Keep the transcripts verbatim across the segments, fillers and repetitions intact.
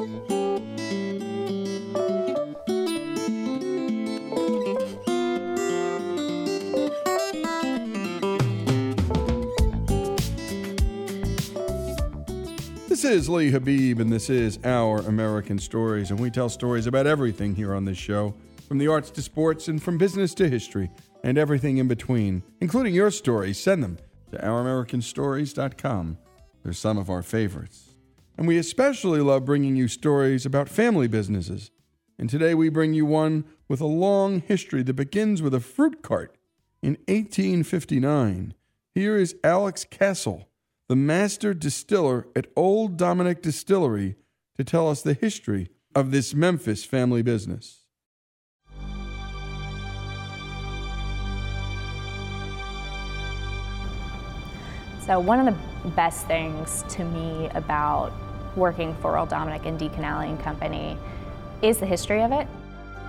This is Lee Habib, and this is Our American Stories, and we tell stories about everything here on this show, from the arts to sports and from business to history, and everything in between, including your stories. Send them to our american stories dot com. They're some of our favorites. And we especially love bringing you stories about family businesses. And today we bring you one with a long history that begins with a fruit cart in eighteen fifty-nine. Here is Alex Castle, the master distiller at Old Dominick Distillery, to tell us the history of this Memphis family business. So one of the best things to me about working for Old Dominick and Deacon Alley and Company is the history of it.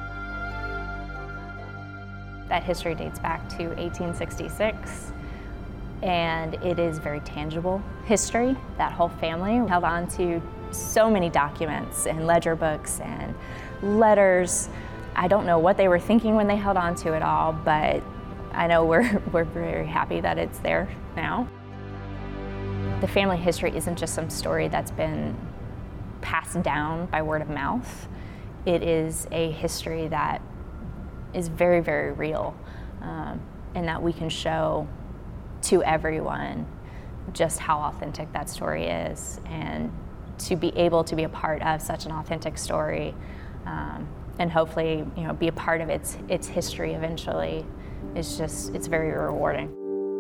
That history dates back to eighteen sixty-six. And it is very tangible history. That whole family held on to so many documents and ledger books and letters. I don't know what they were thinking when they held on to it all, but I know we're, we're very happy that it's there now. The family history isn't just some story that's been passed down by word of mouth. It is a history that is very, very real, um, and that we can show to everyone just how authentic that story is, and to be able to be a part of such an authentic story, um, and hopefully, you know, be a part of its its history eventually, is just, it's very rewarding.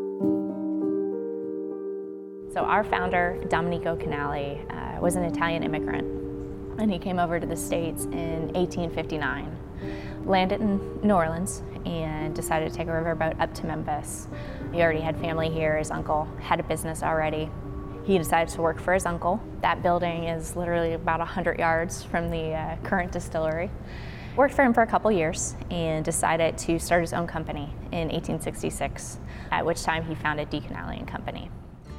So our founder, Domenico Canali, uh, was an Italian immigrant, and he came over to the States in eighteen fifty-nine, landed in New Orleans, and decided to take a riverboat up to Memphis. He already had family here. His uncle had a business already. He decided to work for his uncle. That building is literally about one hundred yards from the uh, current distillery. Worked for him for a couple years and decided to start his own company in eighteen sixty-six, at which time he founded Deacon Alley and Company.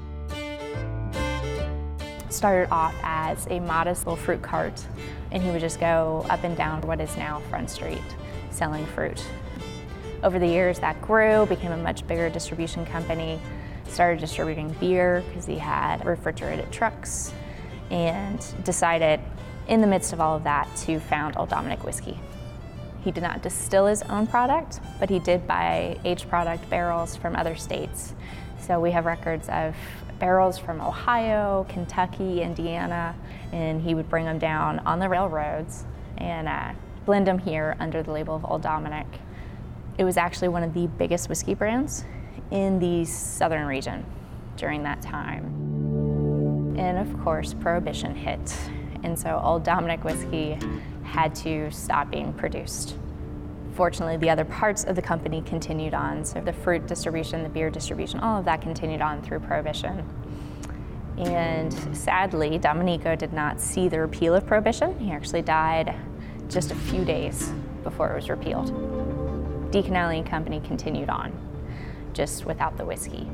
Started off as a modest little fruit cart, and he would just go up and down what is now Front Street selling fruit. Over the years that grew, became a much bigger distribution company, started distributing beer because he had refrigerated trucks, and decided in the midst of all of that to found Old Dominick Whiskey. He did not distill his own product, but he did buy aged product barrels from other states. So we have records of barrels from Ohio, Kentucky, Indiana, and he would bring them down on the railroads and uh, blend them here under the label of Old Dominick. It was actually one of the biggest whiskey brands in the southern region during that time. And of course, Prohibition hit. And so Old Dominick whiskey had to stop being produced. Fortunately, the other parts of the company continued on. So the fruit distribution, the beer distribution, all of that continued on through Prohibition. And sadly, Domenico did not see the repeal of Prohibition. He actually died just a few days before it was repealed. Deacon Alley and Company continued on, just without the whiskey.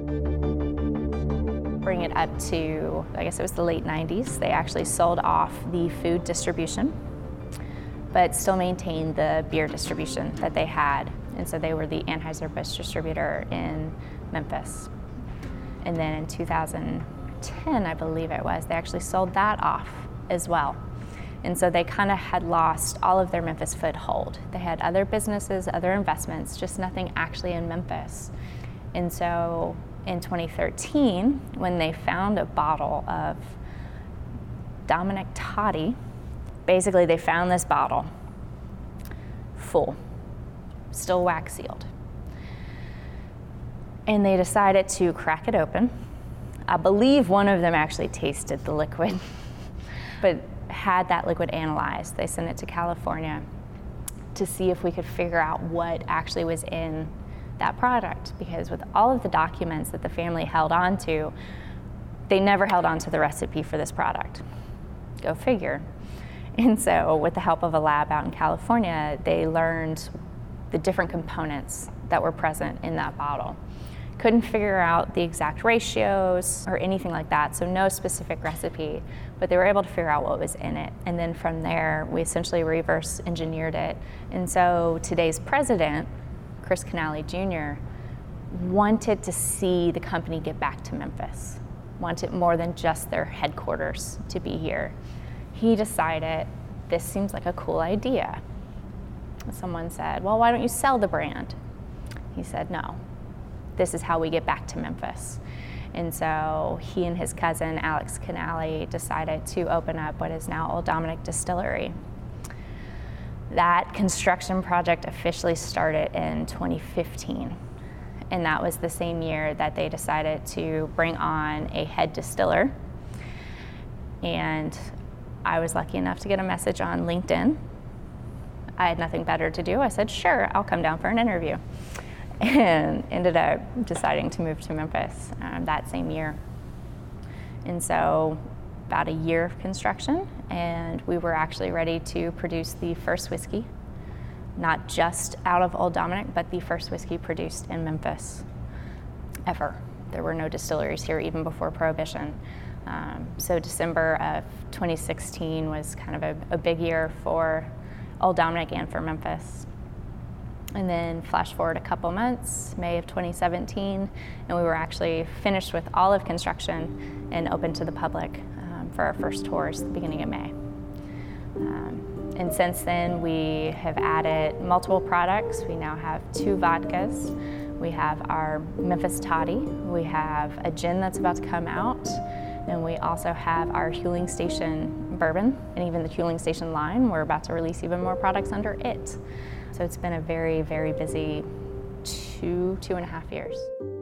Bring it up to, I guess it was the late nineties, they actually sold off the food distribution, but still maintained the beer distribution that they had. And so they were the Anheuser-Busch distributor in Memphis. And then in two thousand ten, I believe it was, they actually sold that off as well. And so they kind of had lost all of their Memphis foothold. They had other businesses, other investments, just nothing actually in Memphis. And so in twenty thirteen, when they found a bottle of Dominick Toddy, basically they found this bottle full, still wax sealed. And they decided to crack it open. I believe one of them actually tasted the liquid, but had that liquid analyzed. They sent it to California to see if we could figure out what actually was in that product, because with all of the documents that the family held on to, they never held on to the recipe for this product. Go figure. And so with the help of a lab out in California, they learned the different components that were present in that bottle. Couldn't figure out the exact ratios or anything like that, so no specific recipe, but they were able to figure out what was in it. And then from there, we essentially reverse engineered it. And so today's president, Chris Canale Junior, wanted to see the company get back to Memphis, wanted more than just their headquarters to be here. He decided, this seems like a cool idea. Someone said, well, why don't you sell the brand? He said, no, this is how we get back to Memphis. And so he and his cousin, Alex Canale, decided to open up what is now Old Dominick Distillery. That construction project officially started in twenty fifteen. And that was the same year that they decided to bring on a head distiller. And I was lucky enough to get a message on LinkedIn. I had nothing better to do. I said, sure, I'll come down for an interview. And ended up deciding to move to Memphis um, that same year. And so about a year of construction, and we were actually ready to produce the first whiskey, not just out of Old Dominick, but the first whiskey produced in Memphis ever. There were no distilleries here even before Prohibition. Um, so December of twenty sixteen was kind of a, a big year for Old Dominick and for Memphis. And then flash forward a couple months, May of twenty seventeen, and we were actually finished with all of construction and open to the public um, for our first tours at the beginning of May. Um, and since then, we have added multiple products. We now have two vodkas. We have our Memphis Toddy. We have a gin that's about to come out. And we also have our Huling Station bourbon, and even the Huling Station line. We're about to release even more products under it. So it's been a very, very busy two, two and a half years.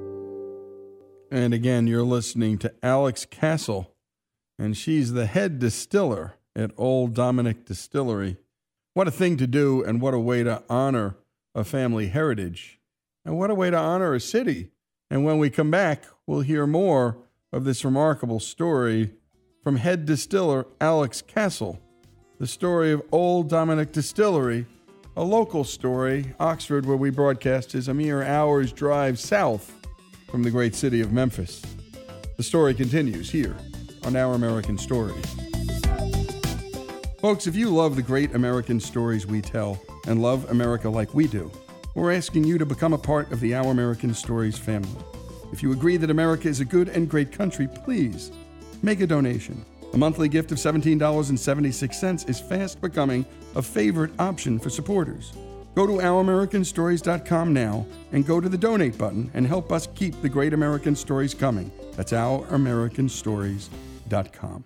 And again, you're listening to Alex Castle, and she's the head distiller at Old Dominick Distillery. What a thing to do, and what a way to honor a family heritage, and what a way to honor a city. And when we come back, we'll hear more of this remarkable story from head distiller Alex Castle, the story of Old Dominick Distillery, a local story. Oxford, where we broadcast, is a mere hour's drive south from the great city of Memphis. The story continues here on Our American Stories. Folks, if you love the great American stories we tell and love America like we do, we're asking you to become a part of the Our American Stories family. If you agree that America is a good and great country, please make a donation. A monthly gift of seventeen dollars and seventy-six cents is fast becoming a favorite option for supporters. Go to our american stories dot com now and go to the donate button and help us keep the great American stories coming. That's our american stories dot com.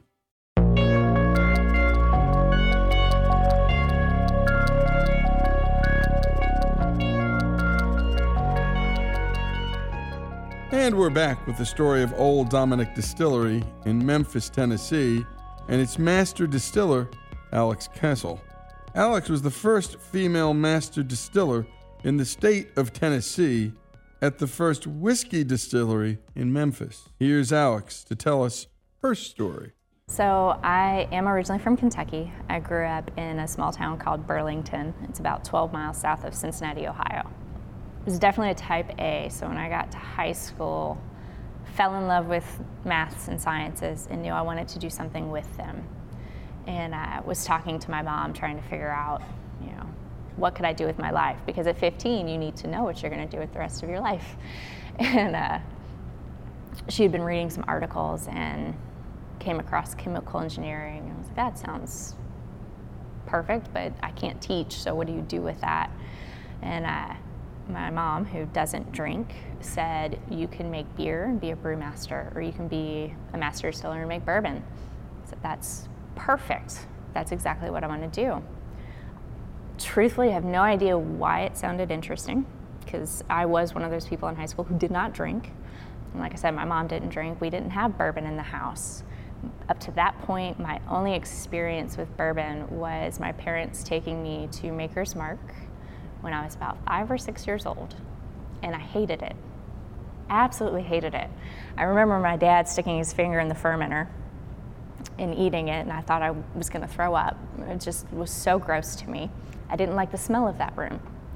And we're back with the story of Old Dominick Distillery in Memphis, Tennessee, and its master distiller, Alex Castle. Alex was the first female master distiller in the state of Tennessee at the first whiskey distillery in Memphis. Here's Alex to tell us her story. So I am originally from Kentucky. I grew up in a small town called Burlington. It's about twelve miles south of Cincinnati, Ohio. I was definitely a type A, so when I got to high school, fell in love with maths and sciences and knew I wanted to do something with them. And I was talking to my mom, trying to figure out, you know, what could I do with my life? Because at fifteen, you need to know what you're going to do with the rest of your life. And uh, she had been reading some articles and came across chemical engineering. I was like, that sounds perfect, but I can't teach, so what do you do with that? And uh, my mom, who doesn't drink, said, you can make beer and be a brewmaster, or you can be a master distiller and make bourbon. I said, that's perfect. That's exactly what I want to do. Truthfully, I have no idea why it sounded interesting, because I was one of those people in high school who did not drink. And like I said, my mom didn't drink. We didn't have bourbon in the house. Up to that point, my only experience with bourbon was my parents taking me to Maker's Mark when I was about five or six years old, and I hated it. Absolutely hated it. I remember my dad sticking his finger in the fermenter and eating it, and I thought I was gonna throw up. It just was so gross to me. I didn't like the smell of that room.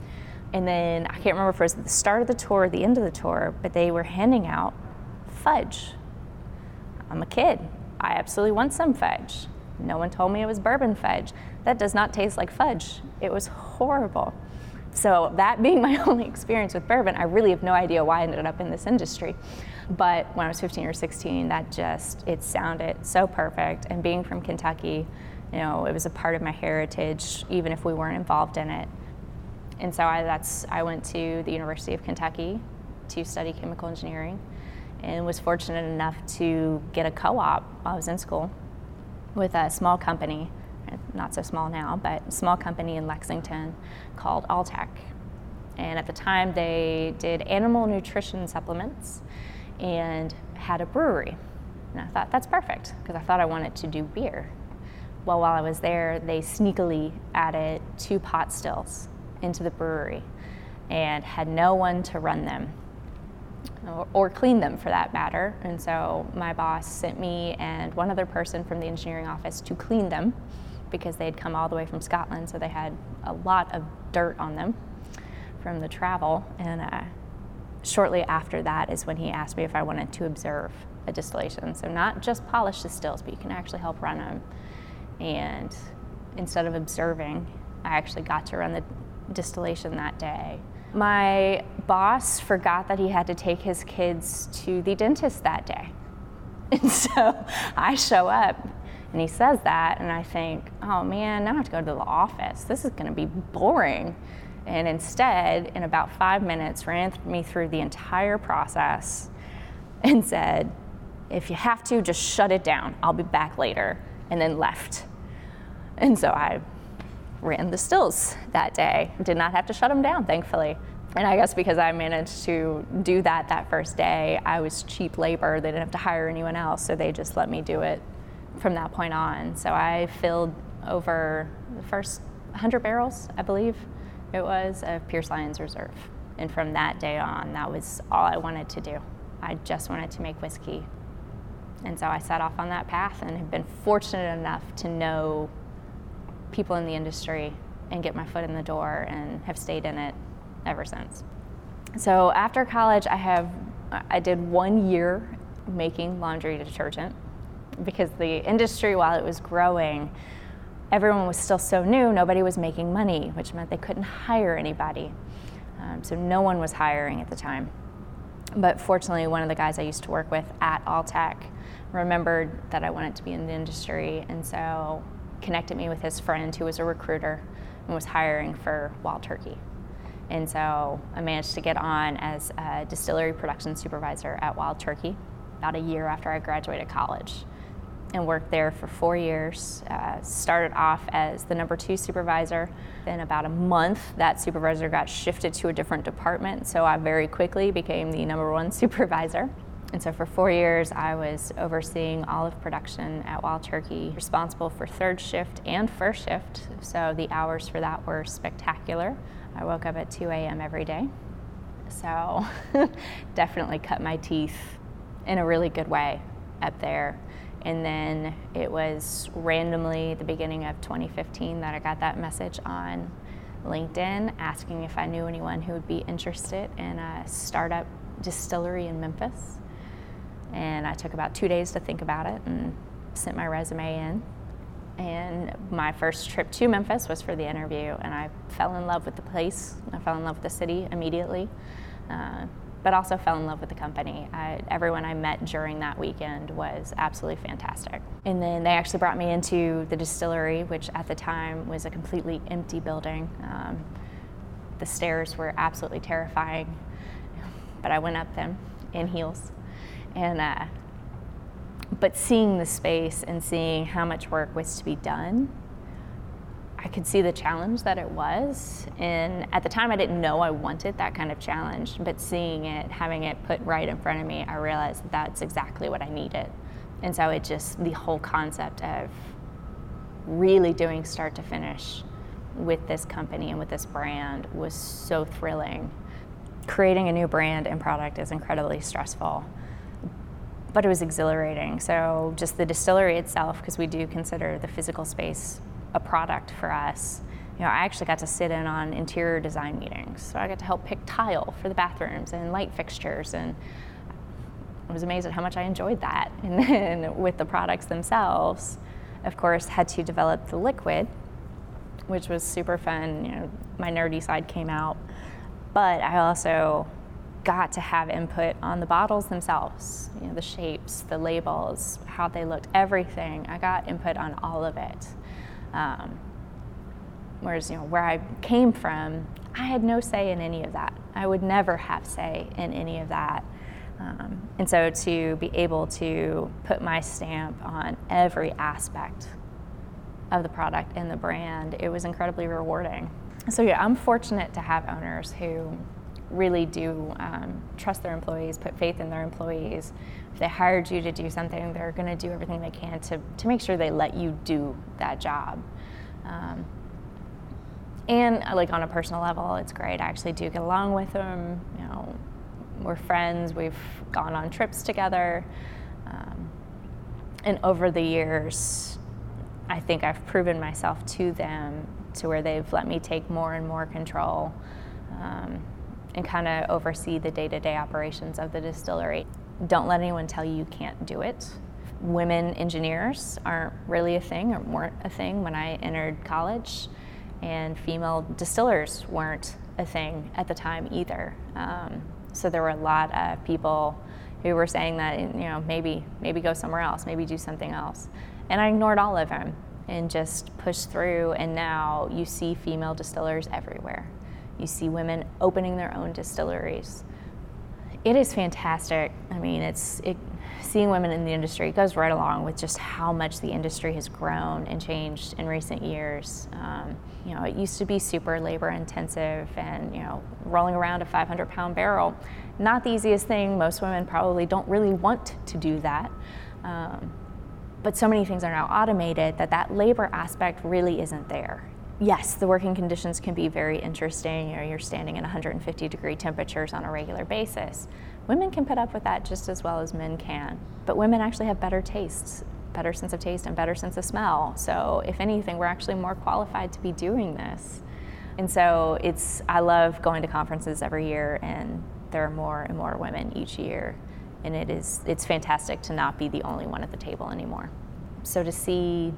And then I can't remember if it was at the start of the tour or the end of the tour, but they were handing out fudge. I'm a kid. I absolutely want some fudge. No one told me it was bourbon fudge. That does not taste like fudge. It was horrible. So that being my only experience with bourbon, I really have no idea why I ended up in this industry. But when I was fifteen or sixteen, that just, it sounded so perfect. And being from Kentucky, you know, it was a part of my heritage, even if we weren't involved in it. And so I, that's, I went to the University of Kentucky to study chemical engineering and was fortunate enough to get a co-op while I was in school with a small company, not so small now, but a small company in Lexington called Alltech. And at the time they did animal nutrition supplements and had a brewery. And I thought, that's perfect, because I thought I wanted to do beer. Well, while I was there, they sneakily added two pot stills into the brewery and had no one to run them or, or clean them for that matter. And so my boss sent me and one other person from the engineering office to clean them because they had come all the way from Scotland, so they had a lot of dirt on them from the travel. And uh, shortly after that is when he asked me if I wanted to observe a distillation. So not just polish the stills, but you can actually help run them. And instead of observing, I actually got to run the distillation that day. My boss forgot that he had to take his kids to the dentist that day. And so I show up and he says that, and I think, oh man, now I have to go to the office. This is gonna be boring. And instead, in about five minutes, ran me through the entire process and said, if you have to, just shut it down. I'll be back later, and then left. And so I ran the stills that day. Did not have to shut them down, thankfully. And I guess because I managed to do that that first day, I was cheap labor. They didn't have to hire anyone else, so they just let me do it from that point on. So I filled over the first one hundred barrels, I believe it was, of Pierce Lyons Reserve. And from that day on, that was all I wanted to do. I just wanted to make whiskey. And so I set off on that path and have been fortunate enough to know people in the industry and get my foot in the door, and have stayed in it ever since. So after college, I have I did one year making laundry detergent, because the industry, while it was growing, everyone was still so new, nobody was making money, which meant they couldn't hire anybody. Um, so no one was hiring at the time. But fortunately, one of the guys I used to work with at Alltech remembered that I wanted to be in the industry, and so connected me with his friend who was a recruiter and was hiring for Wild Turkey. And so I managed to get on as a distillery production supervisor at Wild Turkey about a year after I graduated college, and worked there for four years. Uh, started off as the number two supervisor. Then about a month, that supervisor got shifted to a different department, so I very quickly became the number one supervisor. And so for four years, I was overseeing all of production at Wild Turkey, responsible for third shift and first shift. So the hours for that were spectacular. I woke up at two a.m. every day. So definitely cut my teeth in a really good way up there. And then it was randomly the beginning of twenty fifteen that I got that message on LinkedIn asking if I knew anyone who would be interested in a startup distillery in Memphis. And I took about two days to think about it and sent my resume in. And my first trip to Memphis was for the interview, and I fell in love with the place. I fell in love with the city immediately, uh, but also fell in love with the company. I, everyone I met during that weekend was absolutely fantastic. And then they actually brought me into the distillery, which at the time was a completely empty building. Um, the stairs were absolutely terrifying, but I went up them in heels. And uh, but seeing the space and seeing how much work was to be done, I could see the challenge that it was. And at the time, I didn't know I wanted that kind of challenge, but seeing it, having it put right in front of me, I realized that that's exactly what I needed. And so it just, the whole concept of really doing start to finish with this company and with this brand was so thrilling. Creating a new brand and product is incredibly stressful, but it was exhilarating. So just the distillery itself, because we do consider the physical space a product for us, You know, I actually got to sit in on interior design meetings. So I got to help pick tile for the bathrooms and light fixtures, and I was amazed at how much I enjoyed that. And then with the products themselves, of course, had to develop the liquid, which was super fun. You know, my nerdy side came out, but I also got to have input on the bottles themselves, you know, the shapes, the labels, how they looked, everything. I got input on all of it. Um, whereas, you know, where I came from, I had no say in any of that. I would never have say in any of that. Um, and so to be able to put my stamp on every aspect of the product and the brand, it was incredibly rewarding. So yeah, I'm fortunate to have owners who really do um, trust their employees, put faith in their employees. If they hired you to do something, they're going to do everything they can to, to make sure they let you do that job. Um, and like on a personal level, it's great. I actually do get along with them. You know, we're friends. We've gone on trips together. Um, and over the years, I think I've proven myself to them to where they've let me take more and more control. Um, and kind of oversee the day-to-day operations of the distillery. Don't let anyone tell you you can't do it. Women engineers aren't really a thing, or weren't a thing when I entered college, and female distillers weren't a thing at the time either. Um, so there were a lot of people who were saying that, you know, maybe maybe go somewhere else, maybe do something else. And I ignored all of them and just pushed through, and now you see female distillers everywhere. You see women opening their own distilleries. It is fantastic. I mean, it's it, seeing women in the industry goes right along with just how much the industry has grown and changed in recent years. Um, you know, it used to be super labor intensive, and you know, rolling around a five hundred pound barrel, not the easiest thing. Most women probably don't really want to do that. Um, but so many things are now automated that that labor aspect really isn't there. Yes, the working conditions can be very interesting. You know, you're standing in one hundred fifty degree temperatures on a regular basis. Women can put up with that just as well as men can. But women actually have better tastes, better sense of taste and better sense of smell. So if anything, we're actually more qualified to be doing this. And so it's, I love going to conferences every year, and there are more and more women each year. And it is, it's fantastic to not be the only one at the table anymore. So to see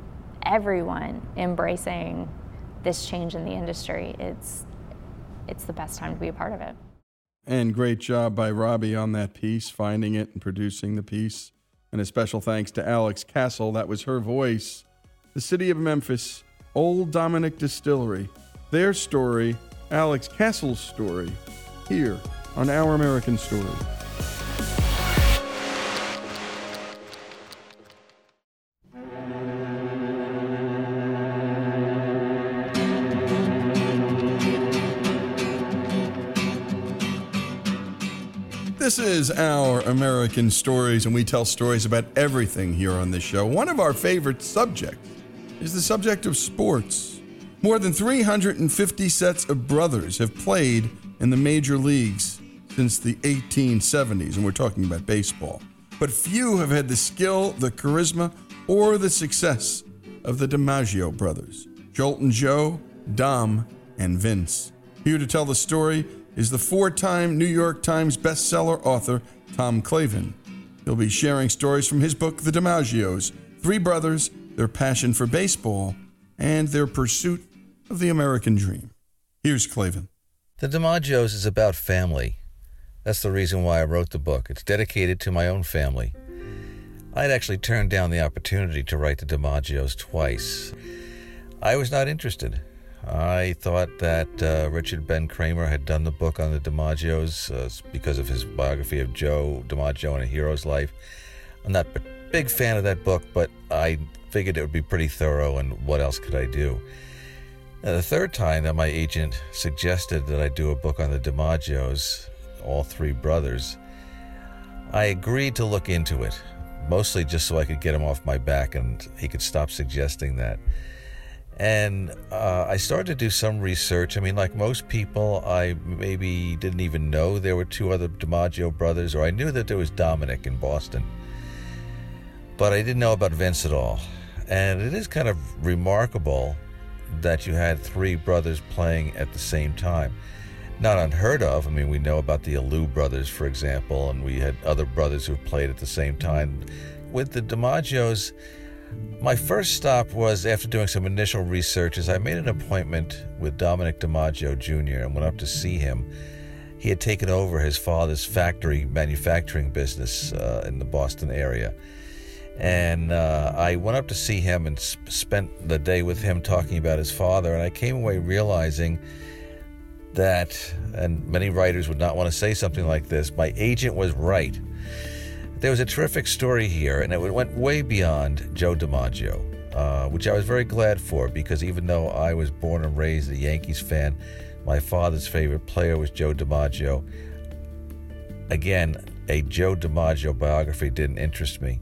everyone embracing this change in the industry, it's it's the best time to be a part of it. And great job by Robbie on that piece, finding it and producing the piece. And a special thanks to Alex Castle. That was her voice. The city of Memphis, Old Dominick Distillery. Their story, Alex Castle's story, here on Our American Story. This is Our American Stories, and we tell stories about everything here on this show. One of our favorite subjects is the subject of sports. More than three hundred fifty sets of brothers have played in the major leagues since the eighteen seventies, and we're talking about baseball. But few have had the skill, the charisma, or the success of the DiMaggio brothers, Jolton Joe, Dom, and Vince. Here to tell the story is the four-time New York Times bestseller author, Tom Clavin. He'll be sharing stories from his book, The DiMaggios, three brothers, their passion for baseball, and their pursuit of the American dream. Here's Clavin. The DiMaggios is about family. That's the reason why I wrote the book. It's dedicated to my own family. I'd actually turned down the opportunity to write the DiMaggios twice. I was not interested. I thought that uh, Richard Ben Kramer had done the book on the DiMaggios uh, because of his biography of Joe DiMaggio and A Hero's Life. I'm not a big fan of that book, but I figured it would be pretty thorough, and what else could I do? Now, the third time that my agent suggested that I do a book on the DiMaggios, all three brothers, I agreed to look into it, mostly just so I could get him off my back and he could stop suggesting that. And uh, I started to do some research. I mean, like most people, I maybe didn't even know there were two other DiMaggio brothers, or I knew that there was Dominic in Boston. But I didn't know about Vince at all. And it is kind of remarkable that you had three brothers playing at the same time. Not unheard of. I mean, we know about the Alou brothers, for example, and we had other brothers who played at the same time. With the DiMaggios, my first stop was, after doing some initial research, is I made an appointment with Dominic DiMaggio Junior and went up to see him. He had taken over his father's factory manufacturing business uh, in the Boston area. And uh, I went up to see him and sp- spent the day with him talking about his father, and I came away realizing that, and many writers would not want to say something like this, my agent was right. There was a terrific story here, and it went way beyond Joe DiMaggio, uh, which I was very glad for, because even though I was born and raised a Yankees fan, my father's favorite player was Joe DiMaggio. Again, a Joe DiMaggio biography didn't interest me.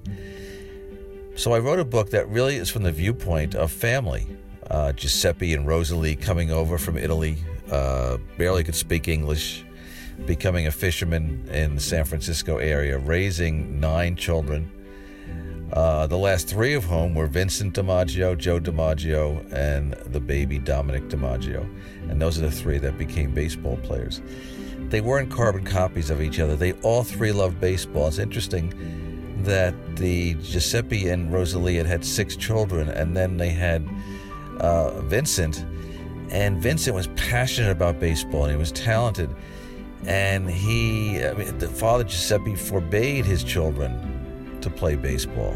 So I wrote a book that really is from the viewpoint of family. Uh, Giuseppe and Rosalie coming over from Italy, uh, barely could speak English, becoming a fisherman in the San Francisco area, raising nine children, uh, the last three of whom were Vincent DiMaggio, Joe DiMaggio, and the baby Dominic DiMaggio. And those are the three that became baseball players. They weren't carbon copies of each other. They all three loved baseball. It's interesting that the Giuseppe and Rosalie had had six children, and then they had uh, Vincent, and Vincent was passionate about baseball, and he was talented. And he, I mean, the father Giuseppe forbade his children to play baseball.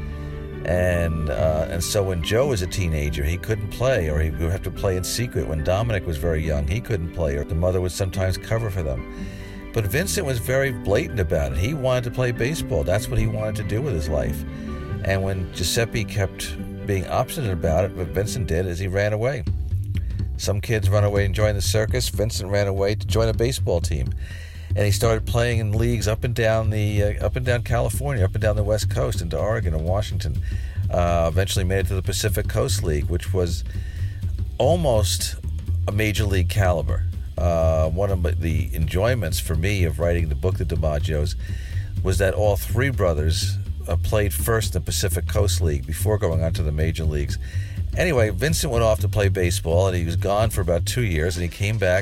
And uh, and so when Joe was a teenager, he couldn't play, or he would have to play in secret. When Dominic was very young, he couldn't play, or the mother would sometimes cover for them. But Vincent was very blatant about it. He wanted to play baseball. That's what he wanted to do with his life. And when Giuseppe kept being obstinate about it, what Vincent did is he ran away. Some kids run away and join the circus. Vincent ran away to join a baseball team, and he started playing in leagues up and down the uh, up and down California, up and down the West Coast, into Oregon and Washington. Uh, eventually made it to the Pacific Coast League, which was almost a major league caliber. Uh, one of the enjoyments for me of writing the book, The DiMaggios, was that all three brothers uh, played first in the Pacific Coast League before going on to the major leagues. Anyway, Vincent went off to play baseball, and he was gone for about two years, and he came back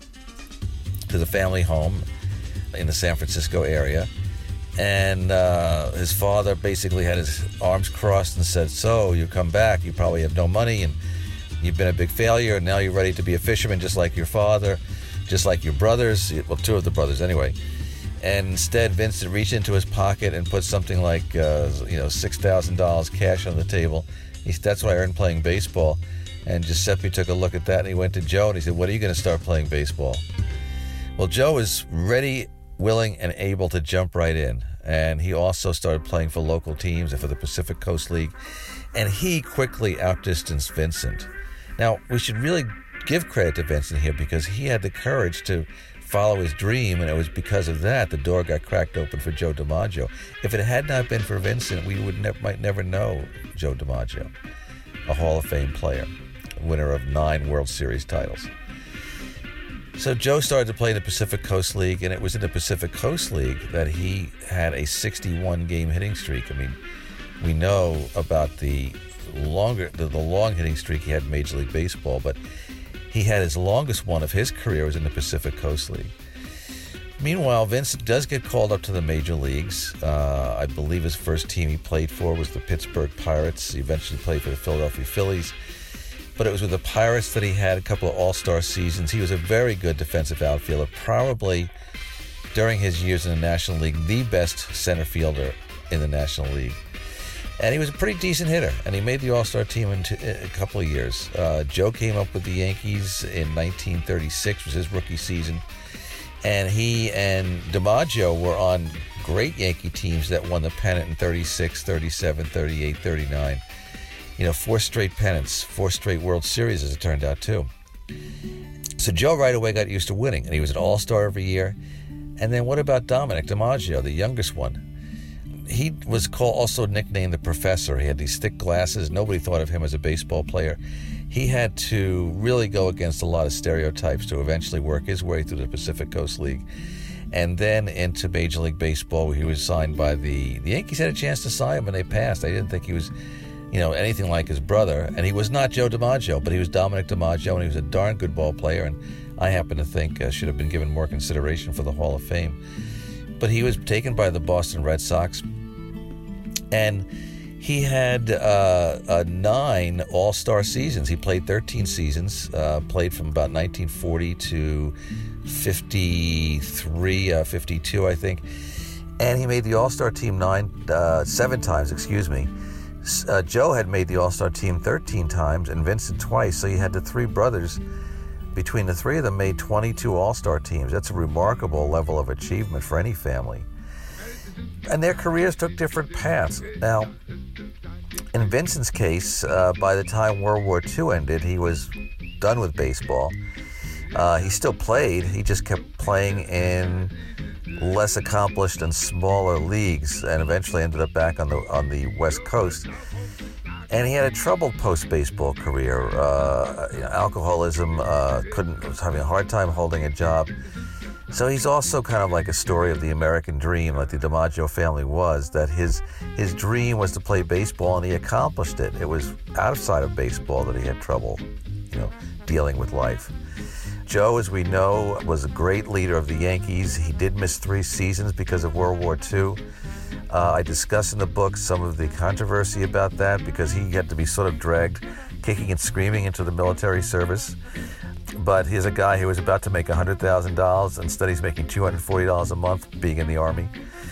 to the family home in the San Francisco area, and uh, his father basically had his arms crossed and said, so, you come back, you probably have no money, and you've been a big failure, and now you're ready to be a fisherman just like your father, just like your brothers, well, two of the brothers anyway. And instead, Vincent reached into his pocket and put something like, uh, you know, six thousand dollars cash on the table. He said, that's what I earned playing baseball. And Giuseppe took a look at that, and he went to Joe, and he said, when are you going to start playing baseball? Well, Joe was ready, willing, and able to jump right in. And he also started playing for local teams and for the Pacific Coast League. And he quickly outdistanced Vincent. Now, we should really give credit to Vincent here, because he had the courage to follow his dream, and it was because of that the door got cracked open for Joe DiMaggio. If it had not been for Vincent, we would ne- might never know Joe DiMaggio, a Hall of Fame player, winner of nine World Series titles. So Joe started to play in the Pacific Coast League, and it was in the Pacific Coast League that he had a sixty-one game hitting streak. I mean, we know about the longer, the, the long hitting streak he had in Major League Baseball, but he had his longest one of his career was in the Pacific Coast League. Meanwhile, Vincent does get called up to the major leagues. Uh, I believe his first team he played for was the Pittsburgh Pirates. He eventually played for the Philadelphia Phillies. But it was with the Pirates that he had a couple of all-star seasons. He was a very good defensive outfielder, probably during his years in the National League, the best center fielder in the National League. And he was a pretty decent hitter, and he made the All-Star team in two, a couple of years. Uh, Joe came up with the Yankees in nineteen thirty-six, was his rookie season, and he and DiMaggio were on great Yankee teams that won the pennant in thirty-six, thirty-seven, thirty-eight, thirty-nine. You know, four straight pennants, four straight World Series, as it turned out, too. So Joe right away got used to winning, and he was an All-Star every year. And then what about Dominic DiMaggio, the youngest one? He was called, also nicknamed the Professor. He had these thick glasses. Nobody thought of him as a baseball player. He had to really go against a lot of stereotypes to eventually work his way through the Pacific Coast League, and then into Major League Baseball, where he was signed by the the Yankees. Had a chance to sign him, and they passed. They didn't think he was, you know, anything like his brother. And he was not Joe DiMaggio, but he was Dominic DiMaggio, and he was a darn good ball player, and I happen to think uh, should have been given more consideration for the Hall of Fame. But he was taken by the Boston Red Sox, and he had uh, uh, nine All-Star seasons. He played thirteen seasons, uh, played from about nineteen forty to fifty-three, uh, fifty-two, I think. And he made the All-Star team nine, uh, seven times, excuse me. Uh, Joe had made the All-Star team thirteen times and Vincent twice, so you had the three brothers. Between the three of them made twenty-two All-Star teams. That's a remarkable level of achievement for any family. And their careers took different paths. Now, in Vincent's case, uh, by the time World War Two ended, he was done with baseball. Uh, he still played. He just kept playing in less accomplished and smaller leagues, and eventually ended up back on the on the West Coast. And he had a troubled post-baseball career. Uh, you know, alcoholism, uh, couldn't was having a hard time holding a job. So he's also kind of like a story of the American dream, like the DiMaggio family was, that his his dream was to play baseball, and he accomplished it. It was outside of baseball that he had trouble, you know, dealing with life. Joe, as we know, was a great leader of the Yankees. He did miss three seasons because of World War Two. Uh, I discuss in the book some of the controversy about that, because he had to be sort of dragged kicking and screaming into the military service. But he's a guy who was about to make one hundred thousand dollars. Instead, he's making two hundred forty dollars a month being in the Army.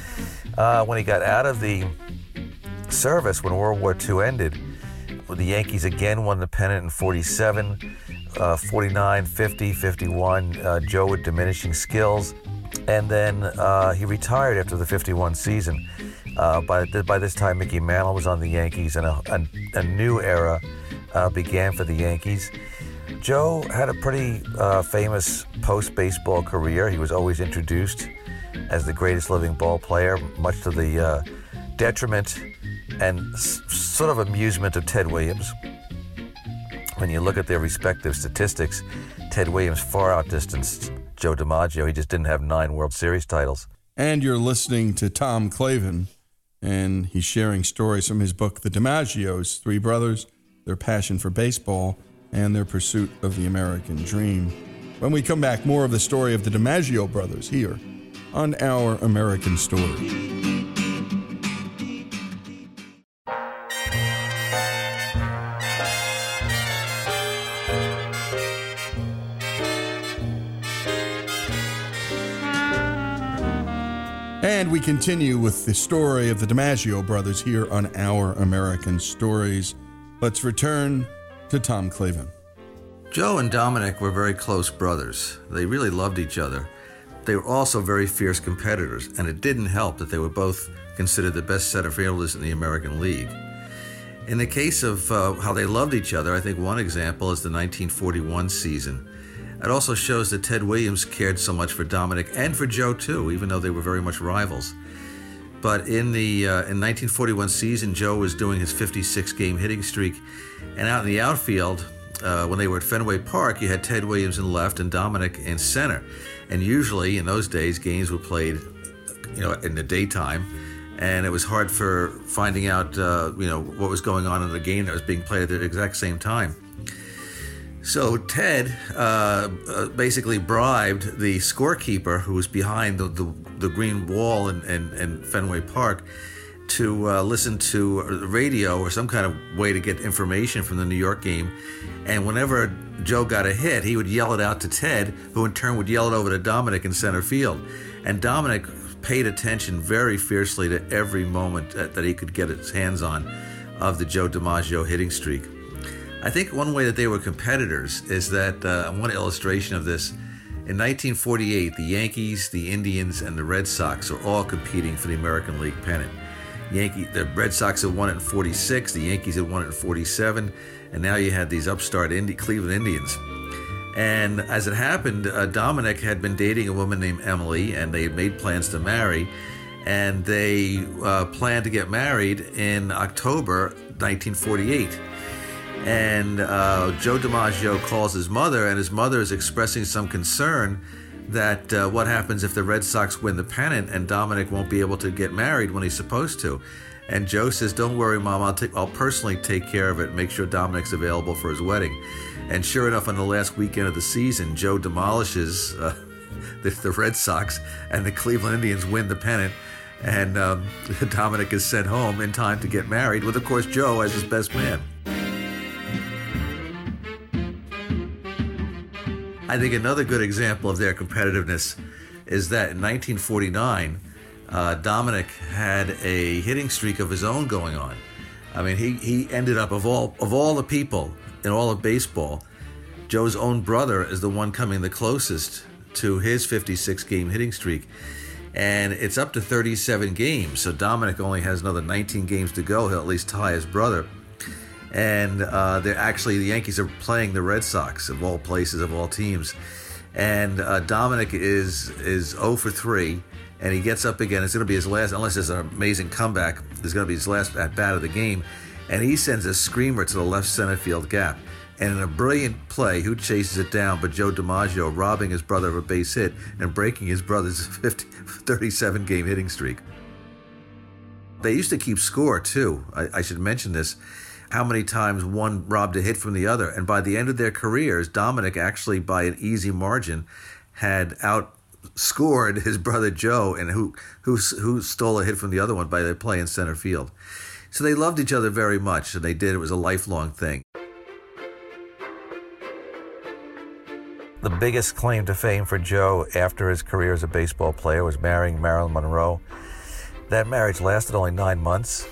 Uh, when he got out of the service, when World War Two ended, the Yankees again won the pennant in forty-seven, uh, forty-nine, fifty, fifty-one. Uh, Joe with diminishing skills. And then uh, he retired after the fifty-one season. Uh, by, by this time, Mickey Mantle was on the Yankees, and a, a, a new era uh, began for the Yankees. Joe had a pretty uh, famous post-baseball career. He was always introduced as the greatest living ball player, much to the uh, detriment and s- sort of amusement of Ted Williams. When you look at their respective statistics, Ted Williams far outdistanced Joe DiMaggio. He just didn't have nine World Series titles. And you're listening to Tom Clavin, and he's sharing stories from his book, The DiMaggios, Three Brothers, Their Passion for Baseball, and Their Pursuit of the American Dream. When we come back, more of the story of the DiMaggio brothers here on Our American Story. And we continue with the story of the DiMaggio brothers here on Our American Stories. Let's return to Tom Clavin. Joe and Dominic were very close brothers. They really loved each other. They were also very fierce competitors, and it didn't help that they were both considered the best center fielders in the American League. In the case of uh, how they loved each other, I think one example is the nineteen forty-one season. It also shows that Ted Williams cared so much for Dominic and for Joe too, even though they were very much rivals. But in the uh, in nineteen forty-one season, Joe was doing his fifty-six game hitting streak, and out in the outfield, uh, when they were at Fenway Park, you had Ted Williams in left and Dominic in center. And usually in those days, games were played, you know, in the daytime, and it was hard for finding out, uh, you know, what was going on in the game that was being played at the exact same time. So Ted uh, uh, basically bribed the scorekeeper, who was behind the, the, the green wall in, in, in Fenway Park, to uh, listen to the radio or some kind of way to get information from the New York game. And whenever Joe got a hit, he would yell it out to Ted, who in turn would yell it over to Dominic in center field. And Dominic paid attention very fiercely to every moment that, that he could get his hands on of the Joe DiMaggio hitting streak. I think one way that they were competitors is that, uh, one illustration of this, in nineteen forty-eight, the Yankees, the Indians, and the Red Sox are all competing for the American League pennant. Yankee, the Red Sox had won it in forty-six, the Yankees had won it in forty-seven, and now you had these upstart Indi- Cleveland Indians. And as it happened, uh, Dominic had been dating a woman named Emily, and they had made plans to marry, and they uh, planned to get married in October nineteen forty-eight. And uh, Joe DiMaggio calls his mother, and his mother is expressing some concern that uh, what happens if the Red Sox win the pennant and Dominic won't be able to get married when he's supposed to. And Joe says, "Don't worry, Mom, I'll, take, I'll personally take care of it and make sure Dominic's available for his wedding." And sure enough, on the last weekend of the season, Joe demolishes uh, the, the Red Sox, and the Cleveland Indians win the pennant. And um, Dominic is sent home in time to get married with, of course, Joe as his best man. I think another good example of their competitiveness is that in nineteen forty-nine, uh, Dominic had a hitting streak of his own going on. I mean, he, he ended up, of all of all the people in all of baseball, Joe's own brother is the one coming the closest to his fifty-six game hitting streak. And it's up to thirty-seven games, so Dominic only has another nineteen games to go. He'll at least tie his brother. And uh, they're actually, the Yankees are playing the Red Sox, of all places, of all teams. And uh, Dominic is is oh for three, and he gets up again. It's going to be his last, unless there's an amazing comeback, it's going to be his last at-bat of the game. And he sends a screamer to the left center field gap. And in a brilliant play, who chases it down but Joe DiMaggio, robbing his brother of a base hit and breaking his brother's thirty-seven game hitting streak. They used to keep score, too. I, I should mention this. How many times one robbed a hit from the other. And by the end of their careers, Dominic actually, by an easy margin, had outscored his brother Joe, and who, who, who stole a hit from the other one by their play in center field. So they loved each other very much, and they did. It was a lifelong thing. The biggest claim to fame for Joe after his career as a baseball player was marrying Marilyn Monroe. That marriage lasted only nine months.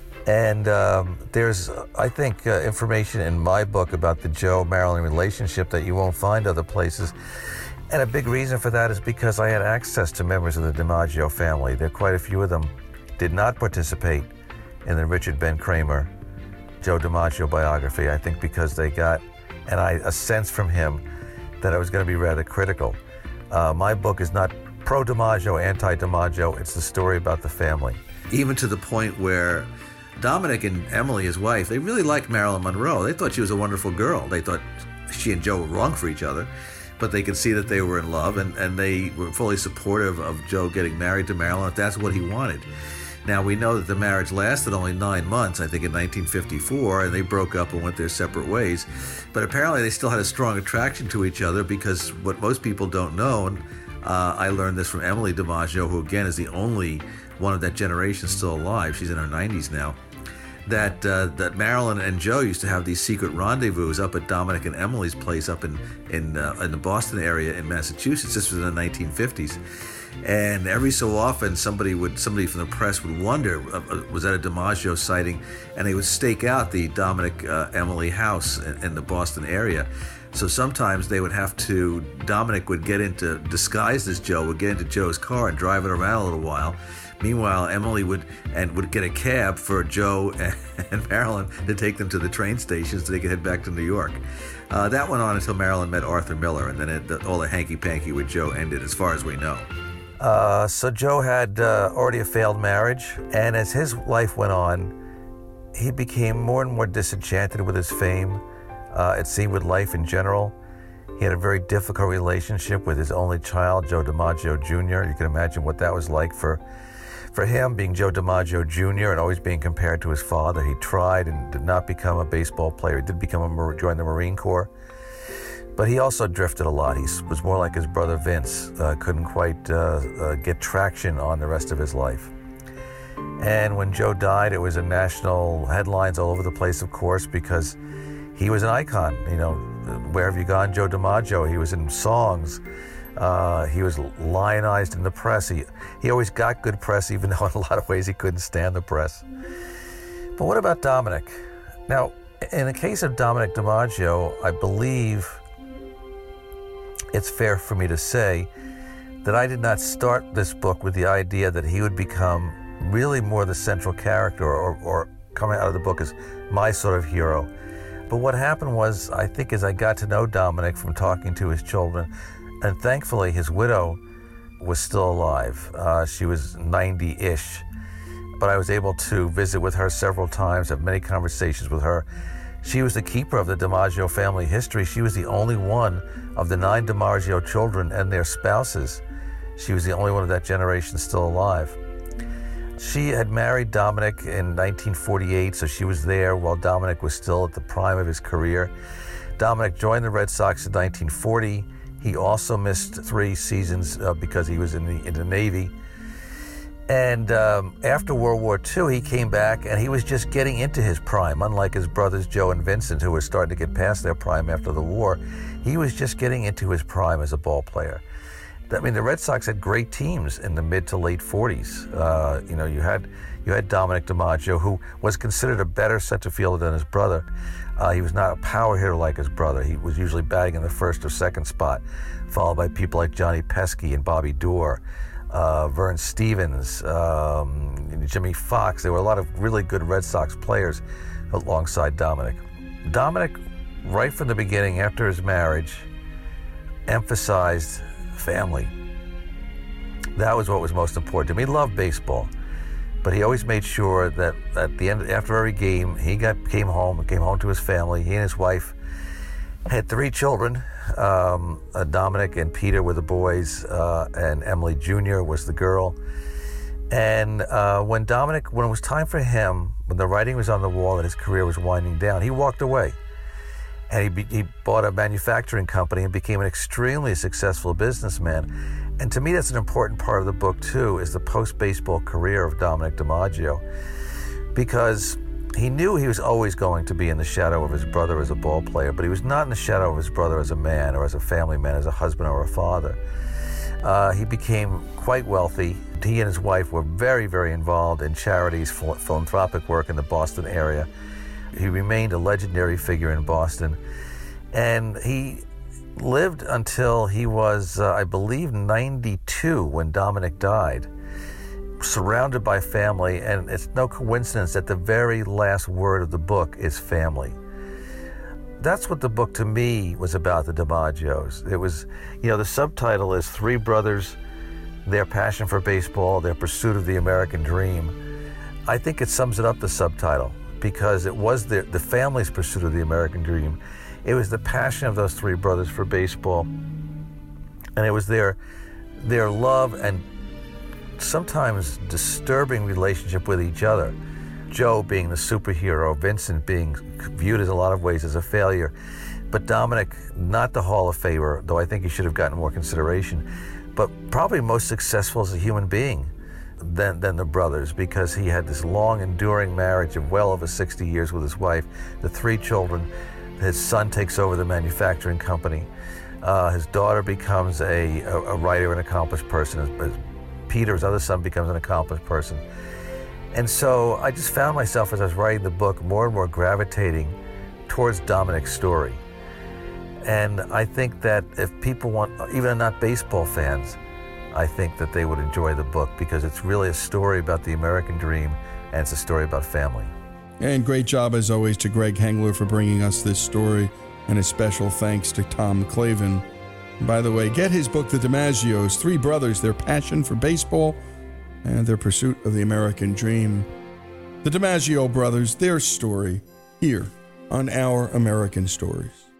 And um, there's, I think, uh, information in my book about the Joe-Marilyn relationship that you won't find other places. And a big reason for that is because I had access to members of the DiMaggio family. There, quite a few of them did not participate in the Richard Ben Kramer Joe DiMaggio biography, I think because they got and I, a sense from him that I was going to be rather critical. Uh, my book is not pro-DiMaggio, anti-DiMaggio. It's the story about the family. Even to the point where Dominic and Emily, his wife, they really liked Marilyn Monroe. They thought she was a wonderful girl. They thought she and Joe were wrong for each other, but they could see that they were in love, and, and they were fully supportive of Joe getting married to Marilyn if that's what he wanted. Now, we know that the marriage lasted only nine months, I think in nineteen fifty-four, and they broke up and went their separate ways. But apparently they still had a strong attraction to each other, because what most people don't know, and uh, I learned this from Emily DiMaggio, who again is the only one of that generation still alive. She's in her nineties now. That uh, that Marilyn and Joe used to have these secret rendezvous up at Dominic and Emily's place up in in, uh, in the Boston area in Massachusetts. This was in the nineteen fifties, and every so often somebody would somebody from the press would wonder, uh, was that a DiMaggio sighting? And they would stake out the Dominic uh, Emily house in, in the Boston area. So sometimes they would have to, Dominic would get into, disguised as Joe, would get into Joe's car and drive it around a little while. Meanwhile, Emily would and would get a cab for Joe and, and Marilyn to take them to the train stations so they could head back to New York. Uh, that went on until Marilyn met Arthur Miller, and then it, the, all the hanky-panky with Joe ended, as far as we know. Uh, so Joe had uh, already a failed marriage, and as his life went on, he became more and more disenchanted with his fame. Uh, it seemed with life in general. He had a very difficult relationship with his only child, Joe DiMaggio Junior You can imagine what that was like for For him, being Joe DiMaggio Junior and always being compared to his father. He tried and did not become a baseball player. He did become a join the Marine Corps, but he also drifted a lot. He was more like his brother Vince. Uh, couldn't quite uh, uh, get traction on the rest of his life. And when Joe died, it was in national headlines all over the place, of course, because he was an icon. You know, where have you gone, Joe DiMaggio? He was in songs. Uh, he was lionized in the press. He, he always got good press, even though in a lot of ways he couldn't stand the press. But what about Dominic? Now, in the case of Dominic DiMaggio, I believe it's fair for me to say that I did not start this book with the idea that he would become really more the central character or, or coming out of the book as my sort of hero. But what happened was, I think as I got to know Dominic from talking to his children, and thankfully, his widow was still alive. Uh, she was ninety-ish. But I was able to visit with her several times, have many conversations with her. She was the keeper of the DiMaggio family history. She was the only one of the nine DiMaggio children and their spouses. She was the only one of that generation still alive. She had married Dominic in nineteen forty-eight, so she was there while Dominic was still at the prime of his career. Dominic joined the Red Sox in nineteen forty. He also missed three seasons uh, because he was in the, in the Navy. And um, after World War Two, he came back and he was just getting into his prime. Unlike his brothers Joe and Vincent, who were starting to get past their prime after the war, he was just getting into his prime as a ball player. I mean, the Red Sox had great teams in the mid to late forties. Uh, you know, you had you had Dominic DiMaggio, who was considered a better center fielder than his brother. Uh, he was not a power hitter like his brother. He was usually batting in the first or second spot, followed by people like Johnny Pesky and Bobby Doerr. Uh, Vern Stevens, um, Jimmy Fox. There were a lot of really good Red Sox players alongside Dominic. Dominic, right from the beginning, after his marriage, emphasized family. That was what was most important to him. He loved baseball, but he always made sure that at the end, after every game, he got came home, came home to his family. He and his wife had three children. Um, uh, Dominic and Peter were the boys, uh, and Emily Junior was the girl. And uh, when Dominic, when it was time for him, when the writing was on the wall that his career was winding down, he walked away. And he, be, he bought a manufacturing company and became an extremely successful businessman. And to me, that's an important part of the book, too, is the post-baseball career of Dominic DiMaggio. Because he knew he was always going to be in the shadow of his brother as a ball player, but he was not in the shadow of his brother as a man or as a family man, as a husband or a father. Uh, he became quite wealthy. He and his wife were very, very involved in charities, philanthropic work in the Boston area. He remained a legendary figure in Boston. And he lived until he was, uh, I believe, ninety-two when Dominic died, surrounded by family, and it's no coincidence that the very last word of the book is family. That's what the book to me was about, the DiMaggios. It was, you know, the subtitle is Three Brothers, Their Passion for Baseball, Their Pursuit of the American Dream. I think it sums it up, the subtitle, because it was the, the family's pursuit of the American dream. It was the passion of those three brothers for baseball, and it was their their love and sometimes disturbing relationship with each other. Joe being the superhero, Vincent being viewed as a lot of ways as a failure, but Dominic, not the Hall of Famer, though I think he should have gotten more consideration, but probably most successful as a human being than, than the brothers, because he had this long, enduring marriage of well over sixty years with his wife, the three children. His son takes over the manufacturing company. Uh, his daughter becomes a, a, a writer, an accomplished person. His, his Peter, his other son, becomes an accomplished person. And so I just found myself, as I was writing the book, more and more gravitating towards Dominic's story. And I think that if people want, even not baseball fans, I think that they would enjoy the book, because it's really a story about the American dream, and it's a story about family. And great job, as always, to Greg Hengler for bringing us this story, and a special thanks to Tom Clavin. By the way, get his book, The DiMaggios, Three Brothers, Their Passion for Baseball and Their Pursuit of the American Dream. The DiMaggio brothers, their story, here on Our American Stories.